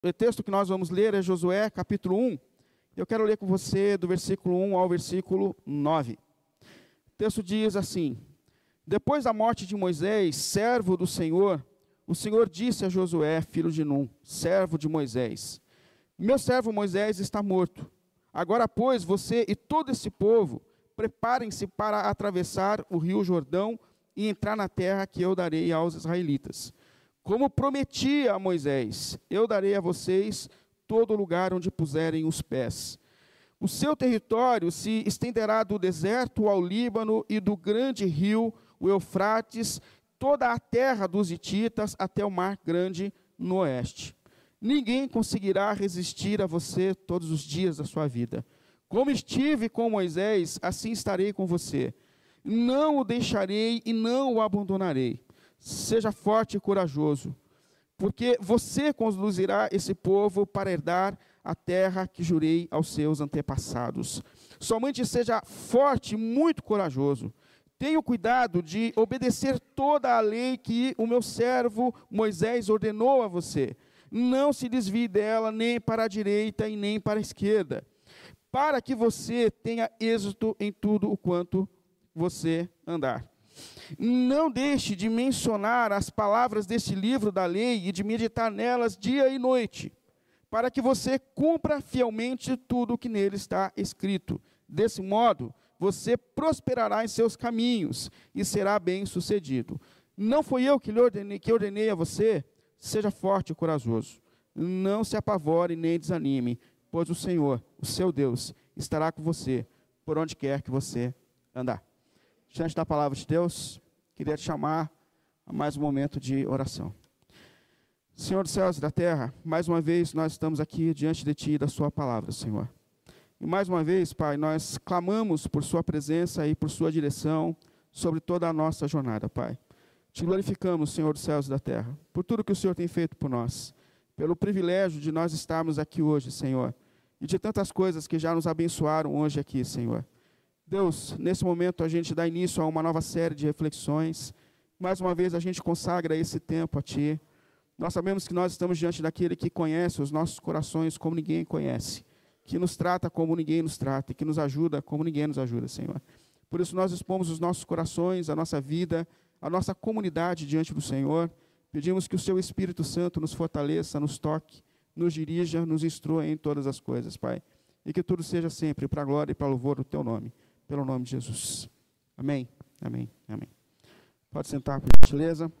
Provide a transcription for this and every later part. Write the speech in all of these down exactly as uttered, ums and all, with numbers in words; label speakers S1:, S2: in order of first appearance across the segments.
S1: o texto que nós vamos ler é Josué, capítulo um. Eu quero ler com você do versículo um ao versículo nove. O texto diz assim: Depois da morte de Moisés, servo do Senhor, o Senhor disse a Josué, filho de Num, servo de Moisés: Meu servo Moisés está morto. Agora, pois, você e todo esse povo, preparem-se para atravessar o rio Jordão e entrar na terra que eu darei aos israelitas. Como prometi a Moisés, eu darei a vocês todo lugar onde puserem os pés. O seu território se estenderá do deserto ao Líbano e do grande rio, o Eufrates, toda a terra dos hititas até o mar grande no oeste. Ninguém conseguirá resistir a você todos os dias da sua vida. Como estive com Moisés, assim estarei com você. Não o deixarei e não o abandonarei. Seja forte e corajoso, porque você conduzirá esse povo para herdar a terra que jurei aos seus antepassados. Somente seja forte e muito corajoso. Tenha cuidado de obedecer toda a lei que o meu servo Moisés ordenou a você. Não se desvie dela nem para a direita e nem para a esquerda, para que você tenha êxito em tudo o quanto você andar. Não deixe de mencionar as palavras deste livro da lei e de meditar nelas dia e noite, para que você cumpra fielmente tudo o que nele está escrito. Desse modo, você prosperará em seus caminhos e será bem-sucedido. Não foi eu que lhe ordenei, que ordenei a você? Seja forte e corajoso. Não se apavore nem desanime, pois o Senhor, o seu Deus, estará com você por onde quer que você andar. Diante da palavra de Deus, queria te chamar a mais um momento de oração. Senhor dos céus e da terra, mais uma vez nós estamos aqui diante de Ti e da Sua palavra, Senhor. E mais uma vez, Pai, nós clamamos por Sua presença e por Sua direção sobre toda a nossa jornada, Pai. Te glorificamos, Senhor dos céus e da terra, por tudo que o Senhor tem feito por nós, pelo privilégio de nós estarmos aqui hoje, Senhor, e de tantas coisas que já nos abençoaram hoje aqui, Senhor. Deus, nesse momento a gente dá início a uma nova série de reflexões. Mais uma vez a gente consagra esse tempo a Ti. Nós sabemos que nós estamos diante daquele que conhece os nossos corações como ninguém conhece, que nos trata como ninguém nos trata e que nos ajuda como ninguém nos ajuda, Senhor. Por isso nós expomos os nossos corações, a nossa vida, a nossa comunidade diante do Senhor. Pedimos que o Seu Espírito Santo nos fortaleça, nos toque, nos dirija, nos instrua em todas as coisas, Pai. E que tudo seja sempre para a glória e para o louvor do Teu nome. Pelo nome de Jesus. Amém, amém, amém. Pode sentar, por gentileza.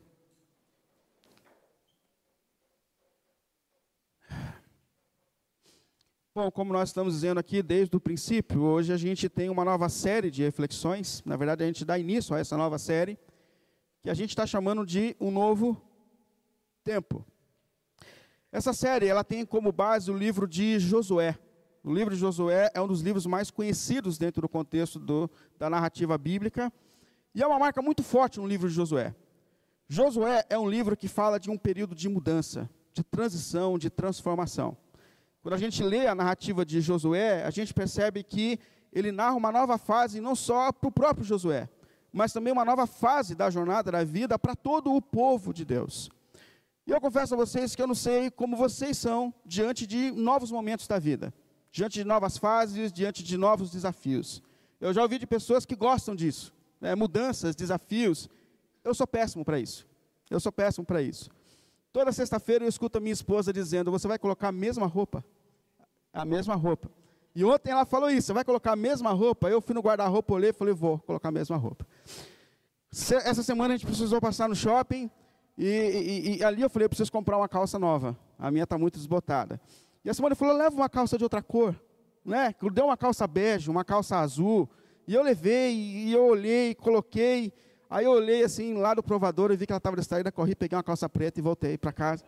S1: Bom, como nós estamos dizendo aqui desde o princípio, hoje a gente tem uma nova série de reflexões. Na verdade, a gente dá início a essa nova série, que a gente está chamando de Um Novo Tempo. Essa série, ela tem como base o livro de Josué. O livro de Josué é um dos livros mais conhecidos dentro do contexto do, da narrativa bíblica, e é uma marca muito forte no livro de Josué. Josué é um livro que fala de um período de mudança, de transição, de transformação. Quando a gente lê a narrativa de Josué, a gente percebe que ele narra uma nova fase, não só para o próprio Josué, mas também uma nova fase da jornada da vida para todo o povo de Deus. E eu confesso a vocês que eu não sei como vocês são diante de novos momentos da vida, diante de novas fases, diante de novos desafios. Eu já ouvi de pessoas que gostam disso, né, mudanças, desafios. Eu sou péssimo para isso, eu sou péssimo para isso. Toda sexta-feira eu escuto a minha esposa dizendo: você vai colocar a mesma roupa? A mesma roupa. E ontem ela falou isso: você vai colocar a mesma roupa? Eu fui no guarda-roupa, olhei e falei: vou colocar a mesma roupa. Essa semana a gente precisou passar no shopping, e, e, e ali eu falei: eu preciso comprar uma calça nova, a minha está muito desbotada. E a Simone falou: leva uma calça de outra cor, né? Deu uma calça bege, uma calça azul, e eu levei, e eu olhei, coloquei, aí eu olhei assim, lá do provador, e vi que ela estava distraída, corri, peguei uma calça preta e voltei para casa.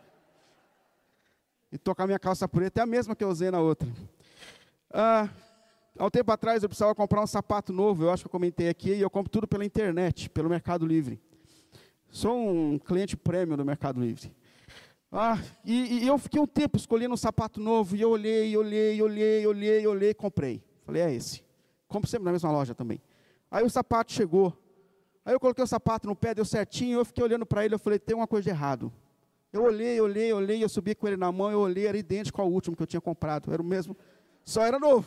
S1: E tô com a minha calça preta, é a mesma que eu usei na outra. Ah, há um tempo atrás eu precisava comprar um sapato novo, eu acho que eu comentei aqui, e eu compro tudo pela internet, pelo Mercado Livre. Sou um cliente premium do Mercado Livre. Ah, e, e eu fiquei um tempo escolhendo um sapato novo, e eu olhei, olhei, olhei, olhei, olhei, comprei. Falei: é esse. Compro sempre na mesma loja também. Aí o sapato chegou. Aí eu coloquei o sapato no pé, deu certinho, eu fiquei olhando para ele, eu falei: tem uma coisa de errado. Eu olhei, olhei, olhei, eu subi com ele na mão, eu olhei, era idêntico ao último que eu tinha comprado, era o mesmo, só era novo.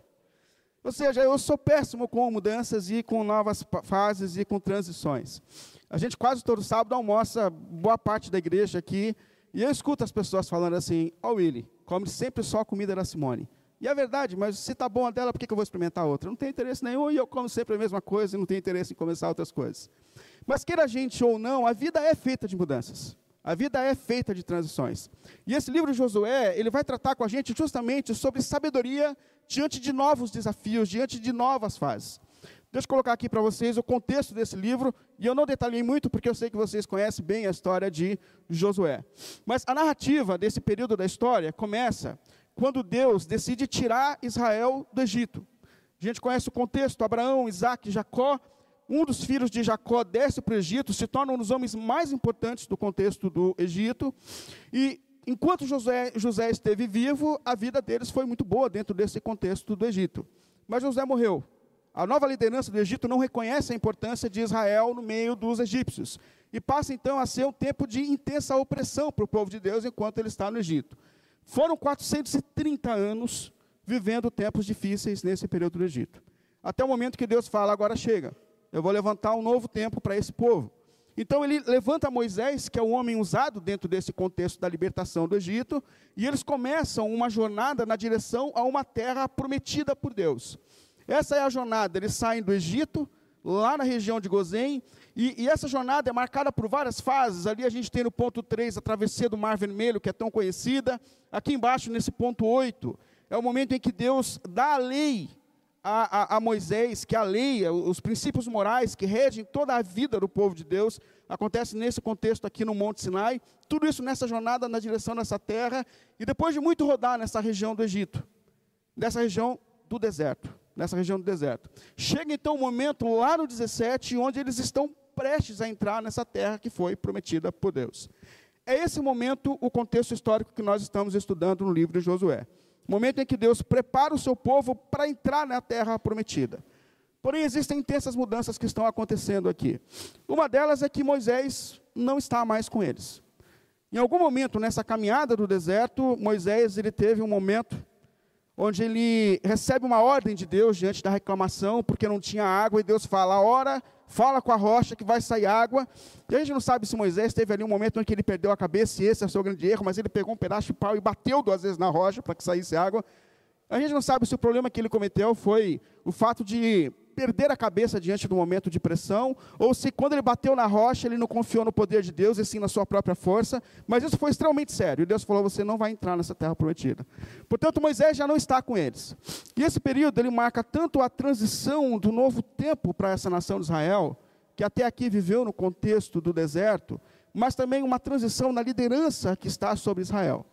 S1: Ou seja, eu sou péssimo com mudanças e com novas fases e com transições. A gente quase todo sábado almoça boa parte da igreja aqui, e eu escuto as pessoas falando assim, ó, oh, Willy, come sempre só a comida da Simone. E é verdade, mas se está bom a dela, por que, que eu vou experimentar outra? Não tem interesse nenhum e eu como sempre a mesma coisa e não tenho interesse em começar outras coisas. Mas queira a gente ou não, a vida é feita de mudanças. A vida é feita de transições. E esse livro de Josué, ele vai tratar com a gente justamente sobre sabedoria diante de novos desafios, diante de novas fases. Deixa eu colocar aqui para vocês o contexto desse livro, e eu não detalhei muito, porque eu sei que vocês conhecem bem a história de Josué. Mas a narrativa desse período da história começa quando Deus decide tirar Israel do Egito. A gente conhece o contexto, Abraão, Isaac, Jacó. Um dos filhos de Jacó desce para o Egito, se torna um dos homens mais importantes do contexto do Egito. E enquanto José, José esteve vivo, a vida deles foi muito boa dentro desse contexto do Egito. Mas José morreu. A nova liderança do Egito não reconhece a importância de Israel no meio dos egípcios. E passa então a ser um tempo de intensa opressão para o povo de Deus enquanto ele está no Egito. Foram quatrocentos e trinta anos vivendo tempos difíceis nesse período do Egito. Até o momento que Deus fala, agora chega. Eu vou levantar um novo tempo para esse povo. Então ele levanta Moisés, que é o homem usado dentro desse contexto da libertação do Egito, e eles começam uma jornada na direção a uma terra prometida por Deus. Essa é a jornada, eles saem do Egito, lá na região de Gozém, e, e essa jornada é marcada por várias fases. Ali a gente tem no ponto três a travessia do Mar Vermelho, que é tão conhecida. Aqui embaixo, nesse ponto oito, é o momento em que Deus dá a lei A, a, a Moisés, que a lei, os princípios morais que regem toda a vida do povo de Deus, acontece nesse contexto aqui no Monte Sinai, tudo isso nessa jornada na direção dessa terra, e depois de muito rodar nessa região do Egito, nessa região do deserto, nessa região do deserto. Chega então o momento lá no dezessete, onde eles estão prestes a entrar nessa terra que foi prometida por Deus. É esse momento o contexto histórico que nós estamos estudando no livro de Josué. O momento em que Deus prepara o seu povo para entrar na terra prometida. Porém, existem intensas mudanças que estão acontecendo aqui. Uma delas é que Moisés não está mais com eles. Em algum momento, nessa caminhada do deserto, Moisés ele teve um momento onde ele recebe uma ordem de Deus diante da reclamação, porque não tinha água, e Deus fala, ora, fala com a rocha que vai sair água. E a gente não sabe se Moisés teve ali um momento em que ele perdeu a cabeça, e esse é o seu grande erro, mas ele pegou um pedaço de pau e bateu duas vezes na rocha para que saísse água. A gente não sabe se o problema que ele cometeu foi o fato de perder a cabeça diante do momento de pressão, ou se quando ele bateu na rocha, ele não confiou no poder de Deus, e sim na sua própria força, mas isso foi extremamente sério, e Deus falou, você não vai entrar nessa terra prometida. Portanto, Moisés já não está com eles. E esse período, ele marca tanto a transição do novo tempo para essa nação de Israel, que até aqui viveu no contexto do deserto, mas também uma transição na liderança que está sobre Israel.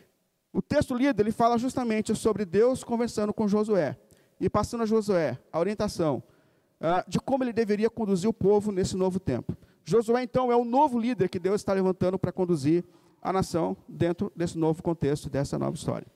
S1: O texto lido, ele fala justamente sobre Deus conversando com Josué, e passando a Josué a orientação uh, de como ele deveria conduzir o povo nesse novo tempo. Josué, então, é o novo líder que Deus está levantando para conduzir a nação dentro desse novo contexto, dessa nova história.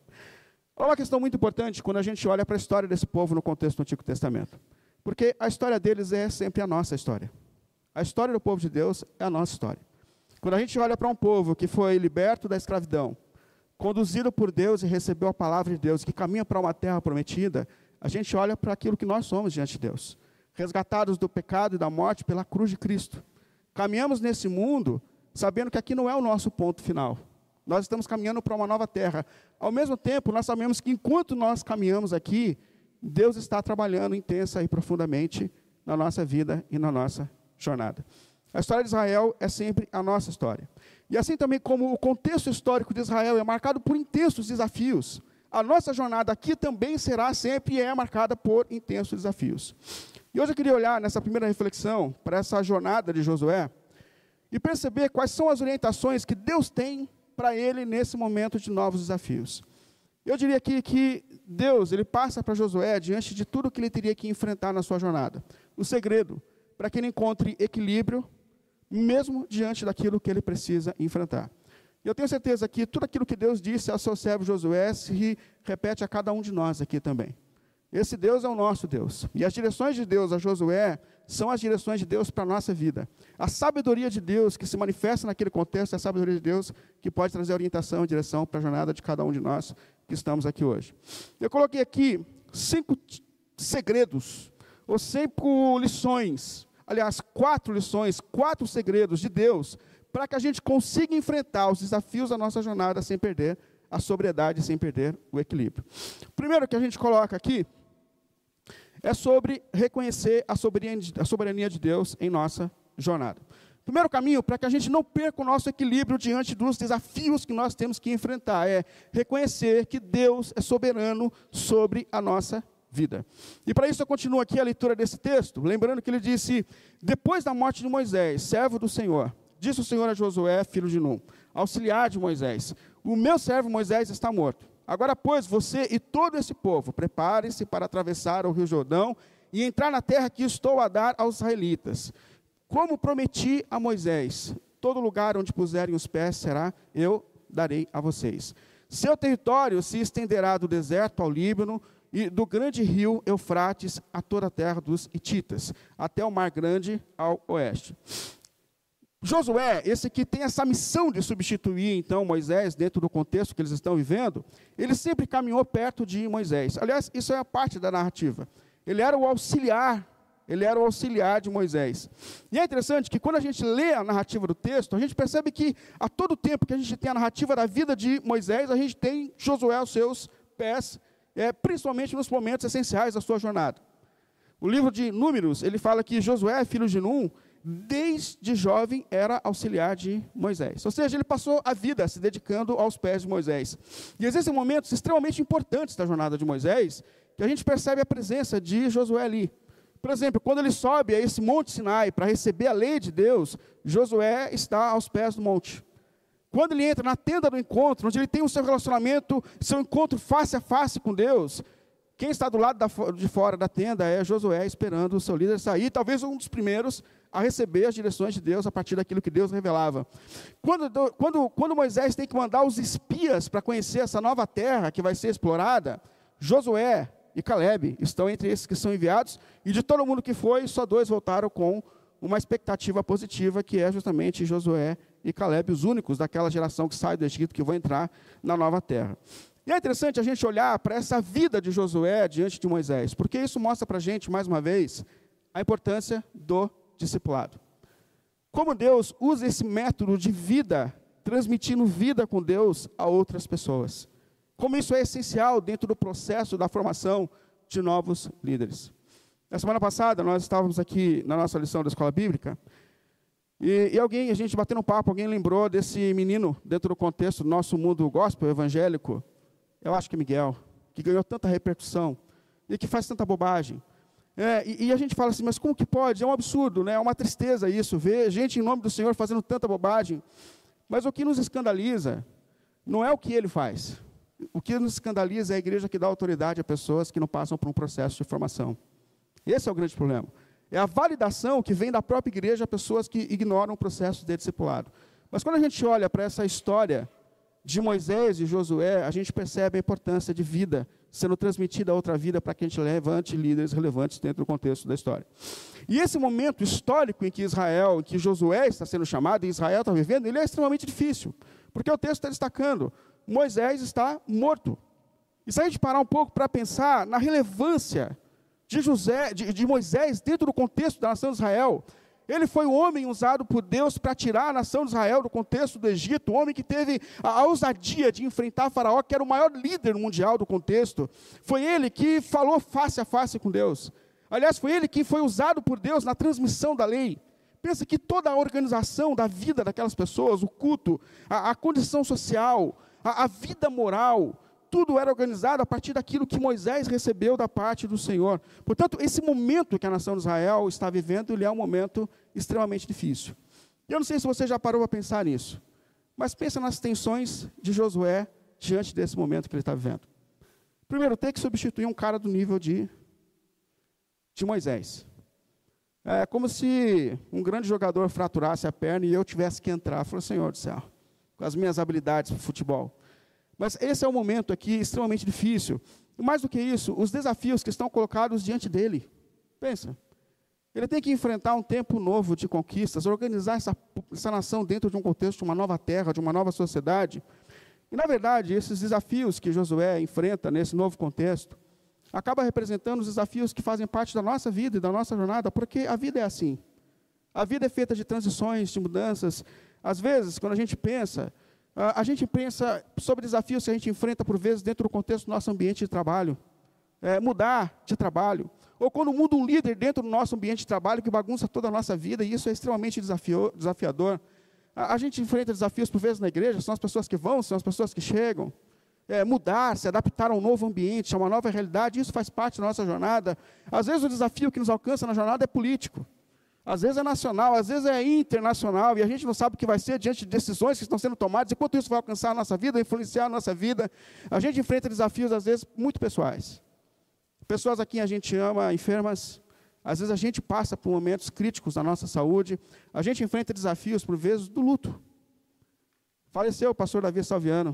S1: É uma questão muito importante quando a gente olha para a história desse povo no contexto do Antigo Testamento, porque a história deles é sempre a nossa história. A história do povo de Deus é a nossa história. Quando a gente olha para um povo que foi liberto da escravidão, conduzido por Deus e recebeu a palavra de Deus, que caminha para uma terra prometida, a gente olha para aquilo que nós somos diante de Deus, resgatados do pecado e da morte pela cruz de Cristo. Caminhamos nesse mundo sabendo que aqui não é o nosso ponto final. Nós estamos caminhando para uma nova terra. Ao mesmo tempo, nós sabemos que enquanto nós caminhamos aqui, Deus está trabalhando intensa e profundamente na nossa vida e na nossa jornada. A história de Israel é sempre a nossa história. E assim também como o contexto histórico de Israel é marcado por intensos desafios, a nossa jornada aqui também será sempre e é marcada por intensos desafios. E hoje eu queria olhar nessa primeira reflexão para essa jornada de Josué e perceber quais são as orientações que Deus tem para ele nesse momento de novos desafios. Eu diria aqui que Deus, ele passa para Josué diante de tudo que ele teria que enfrentar na sua jornada. O segredo para que ele encontre equilíbrio, mesmo diante daquilo que ele precisa enfrentar. E eu tenho certeza que tudo aquilo que Deus disse ao seu servo Josué se repete a cada um de nós aqui também. Esse Deus é o nosso Deus. E as direções de Deus a Josué são as direções de Deus para a nossa vida. A sabedoria de Deus que se manifesta naquele contexto é a sabedoria de Deus que pode trazer orientação e direção para a jornada de cada um de nós que estamos aqui hoje. Eu coloquei aqui cinco segredos, ou cinco lições, aliás, quatro lições, quatro segredos de Deus para que a gente consiga enfrentar os desafios da nossa jornada sem perder a sobriedade, sem perder o equilíbrio. O primeiro que a gente coloca aqui é sobre reconhecer a soberania, a soberania de Deus em nossa jornada. Primeiro caminho para que a gente não perca o nosso equilíbrio diante dos desafios que nós temos que enfrentar é reconhecer que Deus é soberano sobre a nossa vida. E para isso eu continuo aqui a leitura desse texto, lembrando que ele disse, depois da morte de Moisés, servo do Senhor, disse o Senhor a Josué, filho de Num, auxiliar de Moisés, o meu servo Moisés está morto. Agora, pois, você e todo esse povo, preparem-se para atravessar o rio Jordão e entrar na terra que estou a dar aos israelitas. Como prometi a Moisés, todo lugar onde puserem os pés será, eu darei a vocês. Seu território se estenderá do deserto ao Líbano e do grande rio Eufrates a toda a terra dos hititas, até o mar grande ao oeste. Josué, esse que tem essa missão de substituir, então, Moisés, dentro do contexto que eles estão vivendo, ele sempre caminhou perto de Moisés. Aliás, isso é a parte da narrativa. Ele era o auxiliar, ele era o auxiliar de Moisés. E é interessante que quando a gente lê a narrativa do texto, a gente percebe que a todo tempo que a gente tem a narrativa da vida de Moisés, a gente tem Josué aos seus pés, é, principalmente nos momentos essenciais da sua jornada. O livro de Números, ele fala que Josué, filho de Num, desde jovem era auxiliar de Moisés. Ou seja, ele passou a vida se dedicando aos pés de Moisés. E existem momentos extremamente importantes da jornada de Moisés, que a gente percebe a presença de Josué ali. Por exemplo, quando ele sobe a esse monte Sinai para receber a lei de Deus, Josué está aos pés do monte. Quando ele entra na tenda do encontro, onde ele tem o seu relacionamento, seu encontro face a face com Deus, quem está do lado da, de fora da tenda é Josué, esperando o seu líder sair, talvez um dos primeiros a receber as direções de Deus a partir daquilo que Deus revelava. Quando, quando, quando Moisés tem que mandar os espias para conhecer essa nova terra que vai ser explorada, Josué e Calebe estão entre esses que são enviados, e de todo mundo que foi, só dois voltaram com uma expectativa positiva, que é justamente Josué e Calebe, os únicos daquela geração que sai do Egito, que vão entrar na nova terra. E é interessante a gente olhar para essa vida de Josué diante de Moisés, porque isso mostra para a gente, mais uma vez, a importância do discipulado. Como Deus usa esse método de vida, transmitindo vida com Deus a outras pessoas. Como isso é essencial dentro do processo da formação de novos líderes. Na semana passada, nós estávamos aqui na nossa lição da escola bíblica, e, e alguém, a gente batendo um papo, alguém lembrou desse menino, dentro do contexto do nosso mundo gospel evangélico, eu acho que é Miguel, que ganhou tanta repercussão, e que faz tanta bobagem. É, e, e a gente fala assim, mas como que pode? É um absurdo, né? É uma tristeza isso, ver gente em nome do Senhor fazendo tanta bobagem. Mas o que nos escandaliza não é o que ele faz. O que nos escandaliza é a igreja que dá autoridade a pessoas que não passam por um processo de formação. Esse é o grande problema. É a validação que vem da própria igreja a pessoas que ignoram o processo de discipulado. Mas quando a gente olha para essa história de Moisés e Josué, a gente percebe a importância de vida sendo transmitida a outra vida para que a gente levante líderes relevantes dentro do contexto da história. E esse momento histórico em que Israel, em que Josué está sendo chamado, e Israel está vivendo, ele é extremamente difícil, porque o texto está destacando, Moisés está morto. E se a gente parar um pouco para pensar na relevância de, José, de, de Moisés dentro do contexto da nação de Israel, ele foi o homem usado por Deus para tirar a nação de Israel do contexto do Egito, o homem que teve a, a ousadia de enfrentar Faraó, que era o maior líder mundial do contexto. Foi ele que falou face a face com Deus. Aliás, foi ele que foi usado por Deus na transmissão da lei. Pensa que toda a organização da vida daquelas pessoas, o culto, a, a condição social, a, a vida moral, tudo era organizado a partir daquilo que Moisés recebeu da parte do Senhor. Portanto, esse momento que a nação de Israel está vivendo, ele é um momento extremamente difícil. Eu não sei se você já parou para pensar nisso, mas pensa nas tensões de Josué diante desse momento que ele está vivendo. Primeiro, ter que substituir um cara do nível de, de Moisés. É como se um grande jogador fraturasse a perna e eu tivesse que entrar. Eu falei, Senhor do céu, com as minhas habilidades para futebol. Mas esse é um momento aqui extremamente difícil. E mais do que isso, os desafios que estão colocados diante dele. Pensa, ele tem que enfrentar um tempo novo de conquistas, organizar essa, essa nação dentro de um contexto de uma nova terra, de uma nova sociedade. E, na verdade, esses desafios que Josué enfrenta nesse novo contexto, acaba representando os desafios que fazem parte da nossa vida e da nossa jornada, porque a vida é assim. A vida é feita de transições, de mudanças. Às vezes, quando a gente pensa, a gente pensa sobre desafios que a gente enfrenta, por vezes, dentro do contexto do nosso ambiente de trabalho. É, mudar de trabalho. Ou quando muda um líder dentro do nosso ambiente de trabalho que bagunça toda a nossa vida, e isso é extremamente desafio, desafiador. A, a gente enfrenta desafios, por vezes, na igreja, são as pessoas que vão, são as pessoas que chegam. É, mudar, se adaptar a um novo ambiente, a uma nova realidade, isso faz parte da nossa jornada. Às vezes o desafio que nos alcança na jornada é político. Às vezes é nacional, às vezes é internacional, e a gente não sabe o que vai ser diante de decisões que estão sendo tomadas, e quanto isso vai alcançar a nossa vida, influenciar a nossa vida. A gente enfrenta desafios, às vezes, muito pessoais. Pessoas a quem a gente ama, enfermas, às vezes a gente passa por momentos críticos da nossa saúde, a gente enfrenta desafios, por vezes, do luto. Faleceu o pastor Davi Salviano.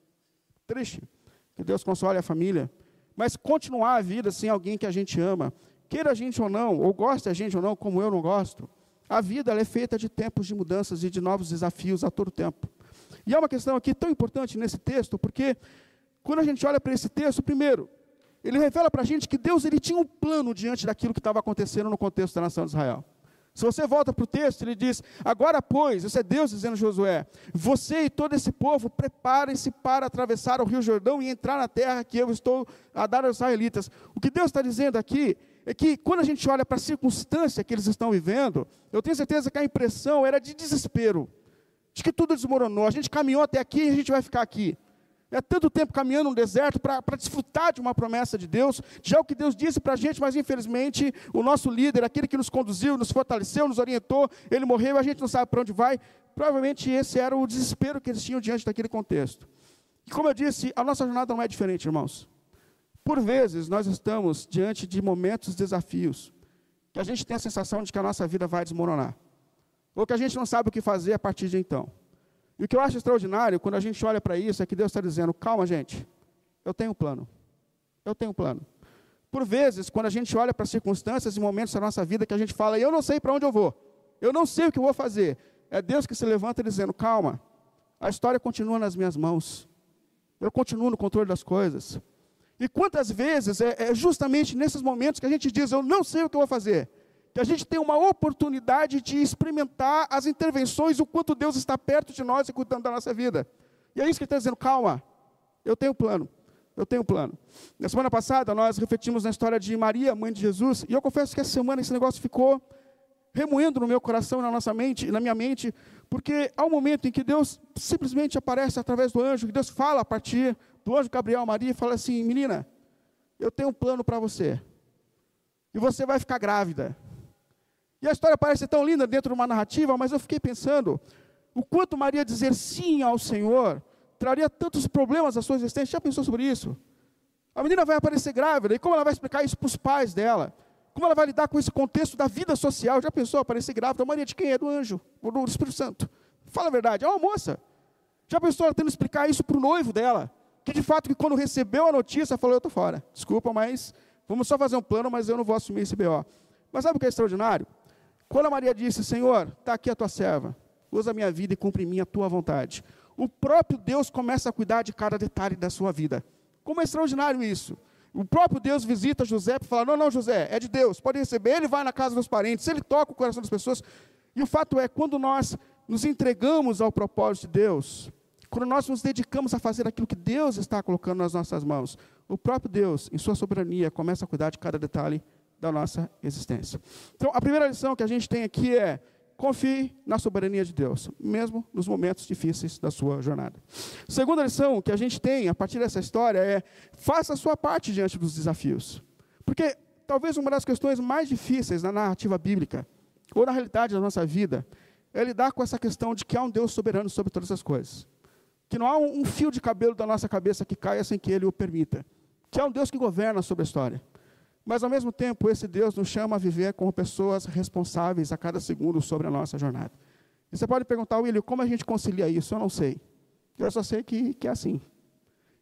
S1: Triste, que Deus console a família, mas continuar a vida sem alguém que a gente ama, queira a gente ou não, ou goste a gente ou não, como eu não gosto, a vida ela é feita de tempos de mudanças e de novos desafios a todo tempo. E há uma questão aqui tão importante nesse texto, porque quando a gente olha para esse texto, primeiro, ele revela para a gente que Deus ele tinha um plano diante daquilo que estava acontecendo no contexto da nação de Israel. Se você volta para o texto, ele diz, agora pois, isso é Deus dizendo a Josué, você e todo esse povo, preparem-se para atravessar o rio Jordão e entrar na terra que eu estou a dar aos israelitas. O que Deus está dizendo aqui é que quando a gente olha para a circunstância que eles estão vivendo, eu tenho certeza que a impressão era de desespero, de que tudo desmoronou, a gente caminhou até aqui e a gente vai ficar aqui. É tanto tempo caminhando no deserto para desfrutar de uma promessa de Deus, já o que Deus disse para a gente, mas infelizmente o nosso líder, aquele que nos conduziu, nos fortaleceu, nos orientou, ele morreu e a gente não sabe para onde vai. Provavelmente esse era o desespero que eles tinham diante daquele contexto. E como eu disse, a nossa jornada não é diferente, irmãos. Por vezes nós estamos diante de momentos, desafios, que a gente tem a sensação de que a nossa vida vai desmoronar, ou que a gente não sabe o que fazer a partir de então. E o que eu acho extraordinário, quando a gente olha para isso, é que Deus está dizendo, calma gente, eu tenho um plano, eu tenho um plano. Por vezes, quando a gente olha para circunstâncias e momentos da nossa vida, que a gente fala, eu não sei para onde eu vou, eu não sei o que eu vou fazer, é Deus que se levanta dizendo, calma, a história continua nas minhas mãos, eu continuo no controle das coisas. E quantas vezes é, é justamente nesses momentos que a gente diz, eu não sei o que eu vou fazer, que a gente tem uma oportunidade de experimentar as intervenções, o quanto Deus está perto de nós e cuidando da nossa vida. E é isso que ele está dizendo, calma, eu tenho um plano, eu tenho um plano. Na semana passada, nós refletimos na história de Maria, mãe de Jesus, e eu confesso que essa semana esse negócio ficou remoendo no meu coração e na nossa mente, na minha mente, porque há um momento em que Deus simplesmente aparece através do anjo, que Deus fala a partir do anjo Gabriel a Maria, e fala assim, menina, eu tenho um plano para você, e você vai ficar grávida. E a história parece tão linda dentro de uma narrativa, mas eu fiquei pensando, o quanto Maria dizer sim ao Senhor, traria tantos problemas à sua existência. Já pensou sobre isso? A menina vai aparecer grávida, e como ela vai explicar isso para os pais dela? Como ela vai lidar com esse contexto da vida social? Já pensou aparecer grávida? Maria de quem? É do anjo, do Espírito Santo. Fala a verdade, é uma moça. Já pensou ela tendo que explicar isso para o noivo dela? Que de fato, que quando recebeu a notícia, falou, eu estou fora. Desculpa, mas vamos só fazer um plano, mas eu não vou assumir esse B O. Mas sabe o que é extraordinário? Quando a Maria disse, Senhor, está aqui a tua serva, usa a minha vida e cumpre em mim a tua vontade. O próprio Deus começa a cuidar de cada detalhe da sua vida. Como é extraordinário isso. O próprio Deus visita José para falar, não, não, José, é de Deus, pode receber, ele vai na casa dos parentes, ele toca o coração das pessoas. E o fato é, quando nós nos entregamos ao propósito de Deus, quando nós nos dedicamos a fazer aquilo que Deus está colocando nas nossas mãos, o próprio Deus, em sua soberania, começa a cuidar de cada detalhe da nossa existência. Então, a primeira lição que a gente tem aqui é, confie na soberania de Deus, mesmo nos momentos difíceis da sua jornada. Segunda lição que a gente tem, a partir dessa história, é, faça a sua parte diante dos desafios. Porque, talvez uma das questões mais difíceis na narrativa bíblica, ou na realidade da nossa vida, é lidar com essa questão de que há um Deus soberano sobre todas as coisas. Que não há um, um fio de cabelo da nossa cabeça que caia sem que Ele o permita. Que há um Deus que governa sobre a história. Mas, ao mesmo tempo, esse Deus nos chama a viver como pessoas responsáveis a cada segundo sobre a nossa jornada. E você pode perguntar, William, como a gente concilia isso? Eu não sei. Eu só sei que, que é assim.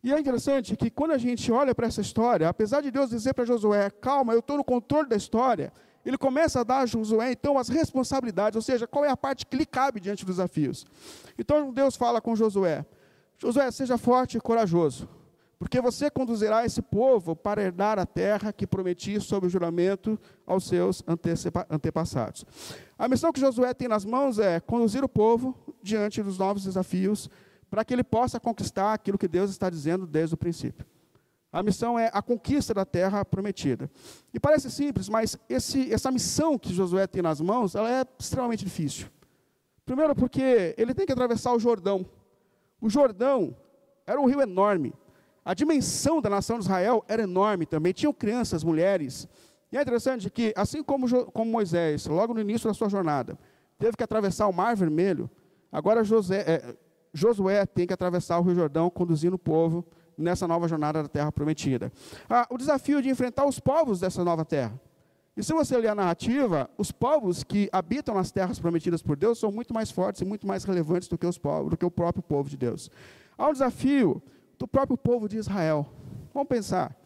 S1: E é interessante que quando a gente olha para essa história, apesar de Deus dizer para Josué, calma, eu estou no controle da história, ele começa a dar a Josué, então, as responsabilidades, ou seja, qual é a parte que lhe cabe diante dos desafios. Então, Deus fala com Josué, Josué, seja forte e corajoso, porque você conduzirá esse povo para herdar a terra que prometi sob o juramento aos seus antepassados. A missão que Josué tem nas mãos é conduzir o povo diante dos novos desafios, para que ele possa conquistar aquilo que Deus está dizendo desde o princípio. A missão é a conquista da terra prometida. E parece simples, mas esse, essa missão que Josué tem nas mãos, ela é extremamente difícil. Primeiro porque ele tem que atravessar o Jordão. O Jordão era um rio enorme. A dimensão da nação de Israel era enorme também. Tinham crianças, mulheres. E é interessante que, assim como, como Moisés, logo no início da sua jornada, teve que atravessar o Mar Vermelho, agora José, é, Josué tem que atravessar o Rio Jordão, conduzindo o povo nessa nova jornada da terra prometida. Ah, o desafio de enfrentar os povos dessa nova terra. E se você ler a narrativa, os povos que habitam nas terras prometidas por Deus são muito mais fortes e muito mais relevantes do que os povos, do que o próprio povo de Deus. Há um desafio do próprio povo de Israel. Vamos pensar.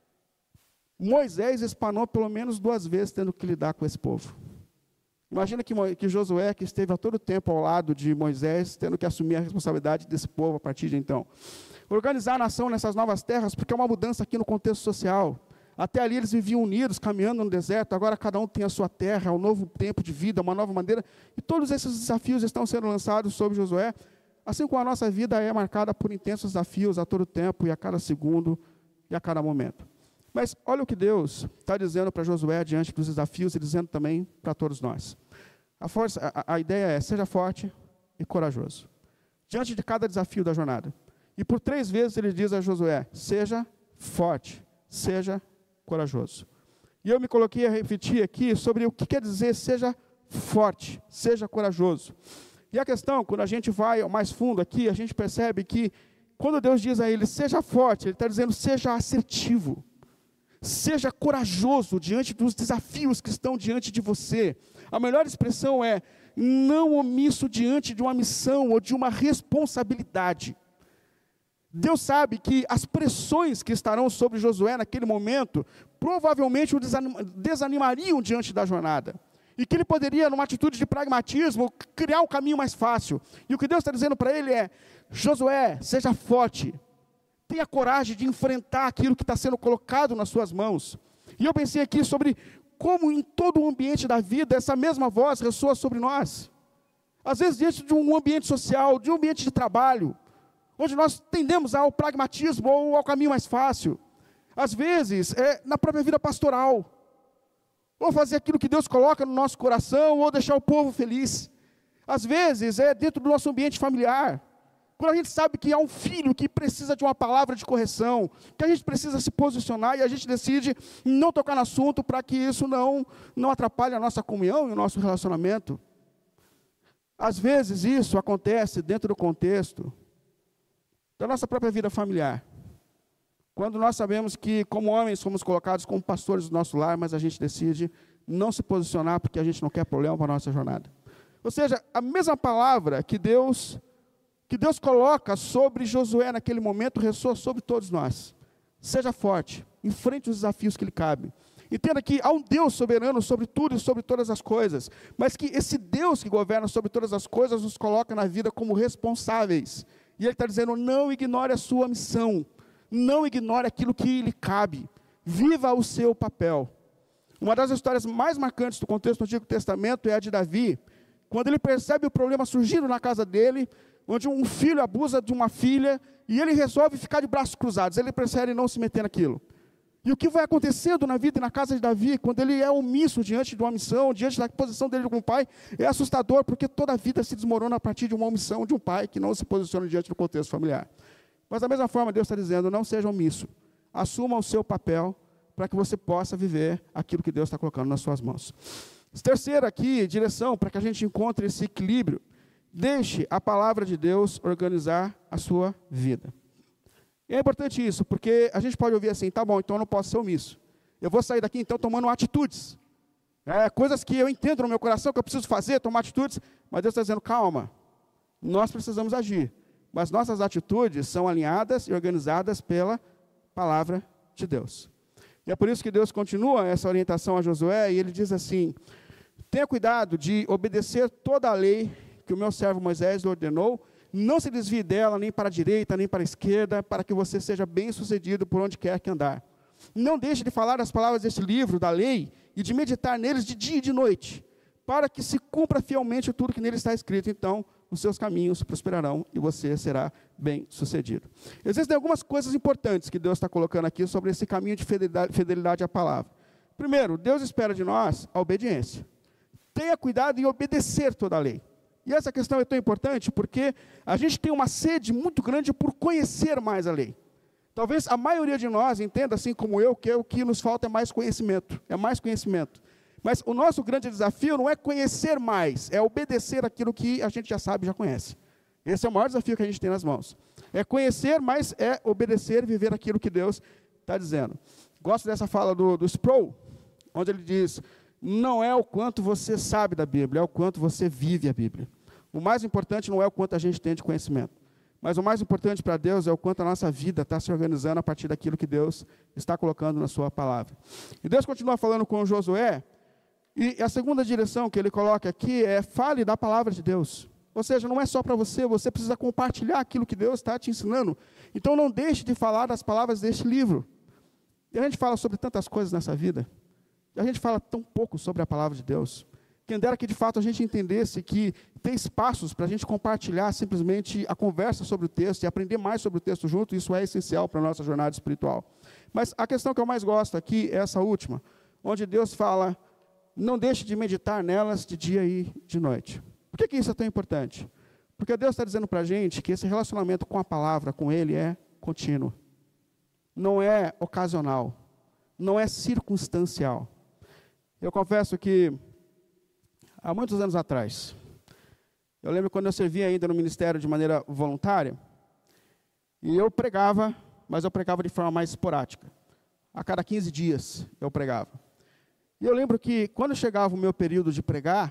S1: Moisés espanou pelo menos duas vezes tendo que lidar com esse povo. Imagina que, que Josué, que esteve a todo tempo ao lado de Moisés, tendo que assumir a responsabilidade desse povo a partir de então. Organizar a nação nessas novas terras, porque é uma mudança aqui no contexto social. Até ali eles viviam unidos, caminhando no deserto, agora cada um tem a sua terra, um novo tempo de vida, uma nova maneira, e todos esses desafios estão sendo lançados sobre Josué, assim como a nossa vida é marcada por intensos desafios a todo tempo, e a cada segundo, e a cada momento. Mas olha o que Deus está dizendo para Josué diante dos desafios, e dizendo também para todos nós. A, força, a, a ideia é, seja forte e corajoso, diante de cada desafio da jornada. E por três vezes ele diz a Josué, seja forte, seja corajoso. E eu me coloquei a refletir aqui sobre o que quer dizer seja forte, seja corajoso. E a questão, quando a gente vai mais fundo aqui, a gente percebe que quando Deus diz a ele, seja forte, ele está dizendo, seja assertivo, seja corajoso diante dos desafios que estão diante de você. A melhor expressão é, não omisso diante de uma missão ou de uma responsabilidade. Deus sabe que as pressões que estarão sobre Josué naquele momento, provavelmente o desanimariam diante da jornada. E que ele poderia, numa atitude de pragmatismo, criar um caminho mais fácil. E o que Deus está dizendo para ele é, Josué, seja forte, tenha coragem de enfrentar aquilo que está sendo colocado nas suas mãos. E eu pensei aqui sobre como em todo o ambiente da vida, essa mesma voz ressoa sobre nós. Às vezes diante de um ambiente social, de um ambiente de trabalho, onde nós tendemos ao pragmatismo ou ao caminho mais fácil. Às vezes, é na própria vida pastoral. Ou fazer aquilo que Deus coloca no nosso coração, ou deixar o povo feliz. Às vezes, é dentro do nosso ambiente familiar. Quando a gente sabe que há um filho que precisa de uma palavra de correção, que a gente precisa se posicionar e a gente decide não tocar no assunto para que isso não, não atrapalhe a nossa comunhão e o nosso relacionamento. Às vezes, isso acontece dentro do contexto da nossa própria vida familiar. Quando nós sabemos que, como homens, fomos colocados como pastores do nosso lar, mas a gente decide não se posicionar porque a gente não quer problema para a nossa jornada. Ou seja, a mesma palavra que Deus, que Deus coloca sobre Josué naquele momento, ressoa sobre todos nós. Seja forte, enfrente os desafios que lhe cabem. Entenda que há um Deus soberano sobre tudo e sobre todas as coisas, mas que esse Deus que governa sobre todas as coisas nos coloca na vida como responsáveis. E ele está dizendo, não ignore a sua missão, não ignore aquilo que lhe cabe, viva o seu papel. Uma das histórias mais marcantes do contexto do Antigo Testamento é a de Davi, quando ele percebe o problema surgindo na casa dele, onde um filho abusa de uma filha, e ele resolve ficar de braços cruzados, ele prefere não se meter naquilo. E o que vai acontecendo na vida e na casa de Davi, quando ele é omisso diante de uma missão, diante da posição dele como pai, é assustador, porque toda a vida se desmorona a partir de uma omissão de um pai que não se posiciona diante do contexto familiar. Mas da mesma forma, Deus está dizendo, não seja omisso, assuma o seu papel, para que você possa viver aquilo que Deus está colocando nas suas mãos. Terceira aqui, direção, para que a gente encontre esse equilíbrio, deixe a palavra de Deus organizar a sua vida. E é importante isso, porque a gente pode ouvir assim, tá bom, então eu não posso ser omisso. Eu vou sair daqui então tomando atitudes. É, coisas que eu entendo no meu coração que eu preciso fazer, tomar atitudes, mas Deus está dizendo, calma, nós precisamos agir. mas nossas atitudes são alinhadas e organizadas pela palavra de Deus. E é por isso que Deus continua essa orientação a Josué, e ele diz assim: tenha cuidado de obedecer toda a lei que o meu servo Moisés lhe ordenou, não se desvie dela, nem para a direita, nem para a esquerda, para que você seja bem-sucedido por onde quer que andar. Não deixe de falar as palavras deste livro, da lei, e de meditar neles de dia e de noite, para que se cumpra fielmente tudo que nele está escrito. Então, os seus caminhos prosperarão e você será bem-sucedido. Existem algumas coisas importantes que Deus está colocando aqui sobre esse caminho de fidelidade, fidelidade à palavra. Primeiro, Deus espera de nós a obediência. Tenha cuidado em obedecer toda a lei. E essa questão é tão importante porque a gente tem uma sede muito grande por conhecer mais a lei. Talvez a maioria de nós entenda, assim como eu, que o que nos falta é mais conhecimento. É mais conhecimento. Mas o nosso grande desafio não é conhecer mais, é obedecer aquilo que a gente já sabe, já conhece. Esse é o maior desafio que a gente tem nas mãos. É conhecer, mas é obedecer e viver aquilo que Deus está dizendo. Gosto dessa fala do, do Sproul, onde ele diz: não é o quanto você sabe da Bíblia, é o quanto você vive a Bíblia. O mais importante não é o quanto a gente tem de conhecimento, mas o mais importante para Deus é o quanto a nossa vida está se organizando a partir daquilo que Deus está colocando na sua palavra. E Deus continua falando com Josué, e a segunda direção que ele coloca aqui é: fale da palavra de Deus. Ou seja, não é só para você, você precisa compartilhar aquilo que Deus está te ensinando. Então não deixe de falar das palavras deste livro. E a gente fala sobre tantas coisas nessa vida, e a gente fala tão pouco sobre a palavra de Deus. Quem dera que de fato a gente entendesse que tem espaços para a gente compartilhar simplesmente a conversa sobre o texto e aprender mais sobre o texto junto. Isso é essencial para a nossa jornada espiritual. Mas a questão que eu mais gosto aqui é essa última, onde Deus fala: não deixe de meditar nelas de dia e de noite. Por que que isso é tão importante? Porque Deus está dizendo para a gente que esse relacionamento com a palavra, com Ele, é contínuo. Não é ocasional. Não é circunstancial. Eu confesso que, há muitos anos atrás, eu lembro quando eu servia ainda no ministério de maneira voluntária, e eu pregava, mas eu pregava de forma mais esporádica. A cada quinze dias eu pregava. E eu lembro que, quando chegava o meu período de pregar,